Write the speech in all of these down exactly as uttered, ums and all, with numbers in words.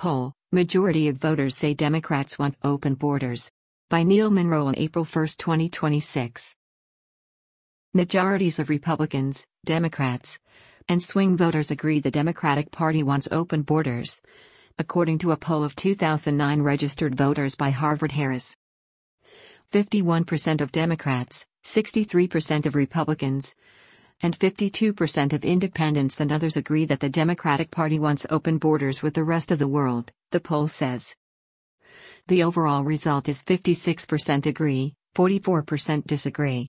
Poll, majority of voters say Democrats want open borders. By Neil Monroe on April first, twenty twenty-six. Majorities of Republicans, Democrats, and swing voters agree the Democratic Party wants open borders, according to a poll of two thousand nine registered voters by Harvard-Harris. fifty-one percent of Democrats, sixty-three percent of Republicans, and fifty-two percent of independents and others agree that the Democratic Party wants open borders with the rest of the world, the poll says. The overall result is fifty-six percent agree, forty-four percent disagree.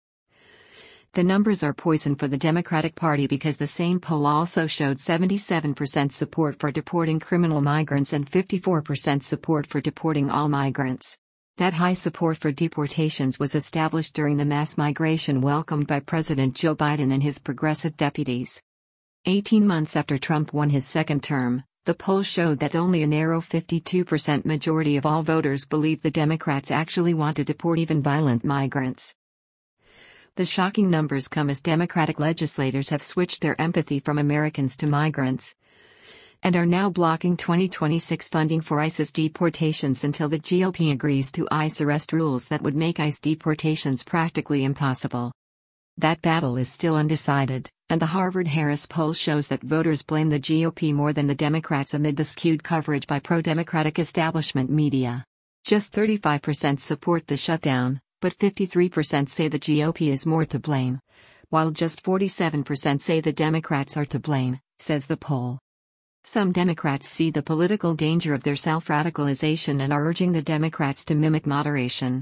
The numbers are poison for the Democratic Party because the same poll also showed seventy-seven percent support for deporting criminal migrants and fifty-four percent support for deporting all migrants. That high support for deportations was established during the mass migration welcomed by President Joe Biden and his progressive deputies. Eighteen months after Trump won his second term, the poll showed that only a narrow fifty-two percent majority of all voters believe the Democrats actually want to deport even violent migrants. The shocking numbers come as Democratic legislators have switched their empathy from Americans to migrants, and are now blocking twenty twenty-six funding for ICE's deportations until the G O P agrees to ICE arrest rules that would make ICE deportations practically impossible. That battle is still undecided, and the Harvard-Harris poll shows that voters blame the G O P more than the Democrats amid the skewed coverage by pro-Democratic establishment media. Just thirty-five percent support the shutdown, but fifty-three percent say the G O P is more to blame, while just forty-seven percent say the Democrats are to blame, says the poll. Some Democrats see the political danger of their self-radicalization and are urging the Democrats to mimic moderation.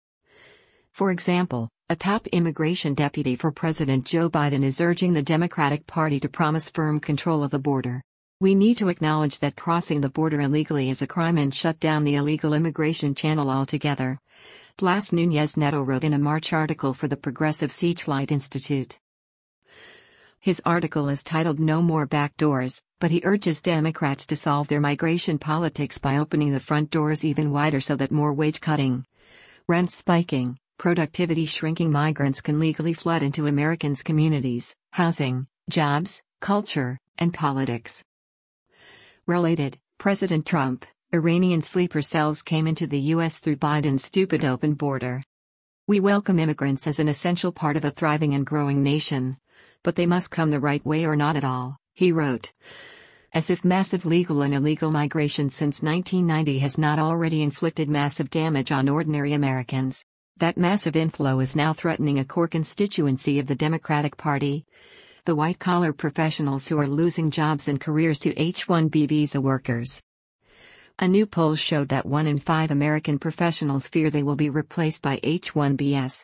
For example, a top immigration deputy for President Joe Biden is urging the Democratic Party to promise firm control of the border. We need to acknowledge that crossing the border illegally is a crime and shut down the illegal immigration channel altogether, Blas Núñez Neto wrote in a March article for the Progressive Searchlight Institute. His article is titled No More Backdoors, but he urges Democrats to solve their migration politics by opening the front doors even wider so that more wage-cutting, rent-spiking, productivity-shrinking migrants can legally flood into Americans' communities, housing, jobs, culture, and politics. Related, President Trump, Iranian sleeper cells came into the U S through Biden's stupid open border. We welcome immigrants as an essential part of a thriving and growing nation, but they must come the right way or not at all, he wrote. As if massive legal and illegal migration since nineteen ninety has not already inflicted massive damage on ordinary Americans. That massive inflow is now threatening a core constituency of the Democratic Party, the white-collar professionals who are losing jobs and careers to H one B visa workers. A new poll showed that one in five American professionals fear they will be replaced by H one Bs.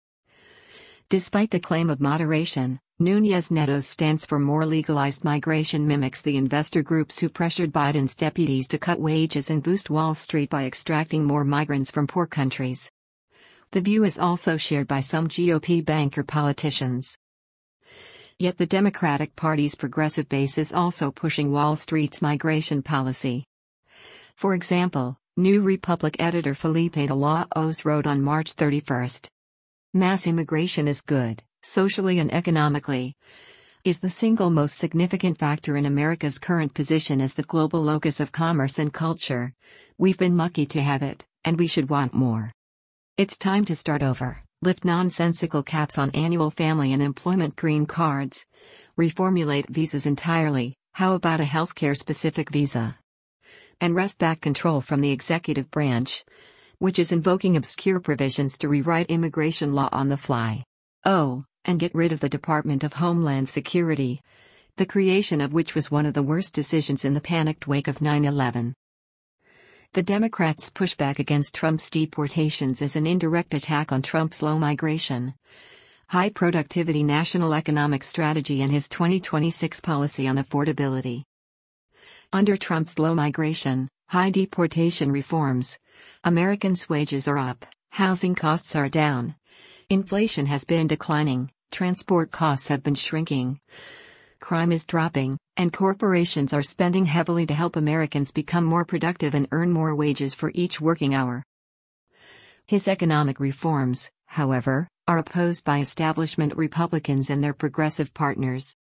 Despite the claim of moderation, Núñez Neto's stance for more legalized migration mimics the investor groups who pressured Biden's deputies to cut wages and boost Wall Street by extracting more migrants from poor countries. The view is also shared by some G O P banker politicians. Yet the Democratic Party's progressive base is also pushing Wall Street's migration policy. For example, New Republic editor Felipe de la Hoz wrote on March thirty-first. Mass immigration is good, socially and economically, is the single most significant factor in America's current position as the global locus of commerce and culture. We've been lucky to have it, and we should want more. It's time to start over, lift nonsensical caps on annual family and employment green cards, reformulate visas entirely, how about a healthcare-specific visa? And wrest back control from the executive branch, which is invoking obscure provisions to rewrite immigration law on the fly. Oh, and get rid of the Department of Homeland Security, the creation of which was one of the worst decisions in the panicked wake of nine eleven. The Democrats' pushback against Trump's deportations is an indirect attack on Trump's low migration, high productivity national economic strategy and his twenty twenty-six policy on affordability. Under Trump's low migration, high deportation reforms, Americans' wages are up, housing costs are down, inflation has been declining, transport costs have been shrinking, crime is dropping, and corporations are spending heavily to help Americans become more productive and earn more wages for each working hour. His economic reforms, however, are opposed by establishment Republicans and their progressive partners.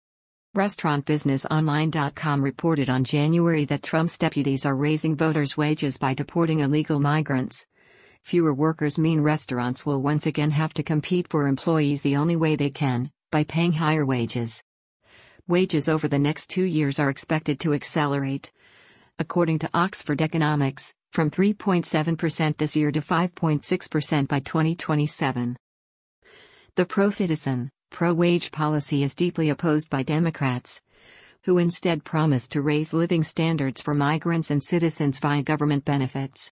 Restaurant Business Online dot com reported on January that Trump's deputies are raising voters' wages by deporting illegal migrants. Fewer workers mean restaurants will once again have to compete for employees the only way they can, by paying higher wages. Wages over the next two years are expected to accelerate. According to Oxford Economics, from three point seven percent this year to five point six percent by twenty twenty-seven. The pro-citizen, pro-wage policy is deeply opposed by Democrats, who instead promise to raise living standards for migrants and citizens via government benefits.